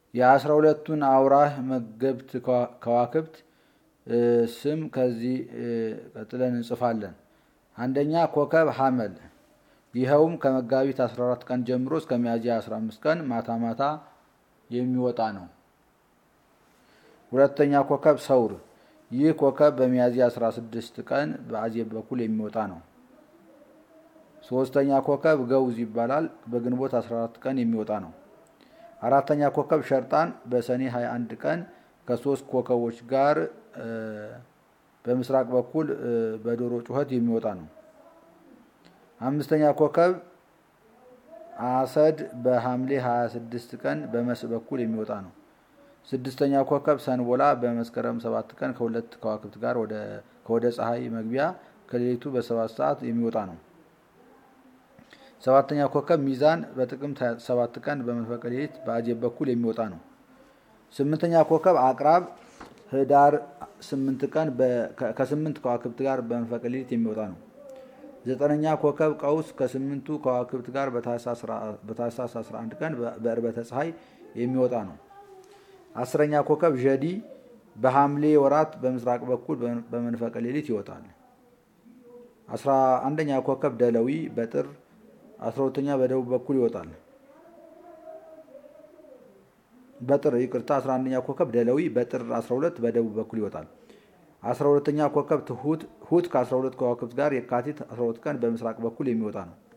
የ12ቱን አውራህ መገብት ከዋክብት ስም ከዚህ ቀጥለን እንጽፋለን። አንደኛ ኮከብ ሐመል፣ ይኸውም ከመጋቢት 14 ቀን ጀምሮ እስከ ሚያዝያ 15 ቀን ማታ ማታ የሚወጣ ነው። ሁለተኛ ኮከብ ሰውር፣ ይህ ኮከብ በሚያዝያ 16 ቀን በአዜብ በኩል የሚወጣ ነው። ሶስተኛ ኮከብ ገውዝ ይባላል፣ በግንቦት 14 ቀን የሚወጣ ነው። አራተኛ ኮከብ ሸርጣን፣ በሰኔ 21 ቀን ከሶስት ኮከቦች ጋር በምስራቅ በኩል በዶሮ ጩኸት የሚወጣ ነው። አምስተኛ ኮከብ አሰድ፣ በሐምሌ 26 ቀን በመስ በኩል የሚወጣ ነው። ስድስተኛ ኮከብ ሰንቦላ፣ በመስከረም 7 ቀን ከሁለት ከዋክብት ጋር ከወደ ፀሐይ መግቢያ ከሌሊቱ በ7 ሰዓት የሚወጣ ነው። ሰባተኛ ኮከብ ሚዛን፣ በጥቅምት 7 ቀን በመንፈቀ ሌሊት በአዜብ በኩል የሚወጣ ነው። ስምንተኛ ኮከብ አቅራብ፣ ህዳር 8 ቀን ከ8 ከዋክብት ጋር በመንፈቀ ሌሊት የሚወጣ ነው። ዘጠነኛ ኮከብ ቀውስ፣ ከ8ቱ ከዋክብት ጋር በታኅሳስ 11 ቀን በዕርበተ ፀሐይ የሚወጣ ነው። አስረኛ ኮከብ ዠዲ፣ በሐምሌ ወራት በምስራቅ በኩል በመንፈቀ ሌሊት ይወጣል። 11ኛ ኮከብ ደለዊ፣ በጥር 12ኛ በደቡብ በኩል ይወጣል። በጥር ይቅርታ 11ኛ ኮከብ ደለዊ፣ በጥር 12 በደቡብ በኩል ይወጣል። 12ኛ ኮከብ ትሁት፣ ሁት ከ12 ከዋክብት ጋር የካቲት 12 ቀን በምስራቅ በኩል የሚወጣ ነው።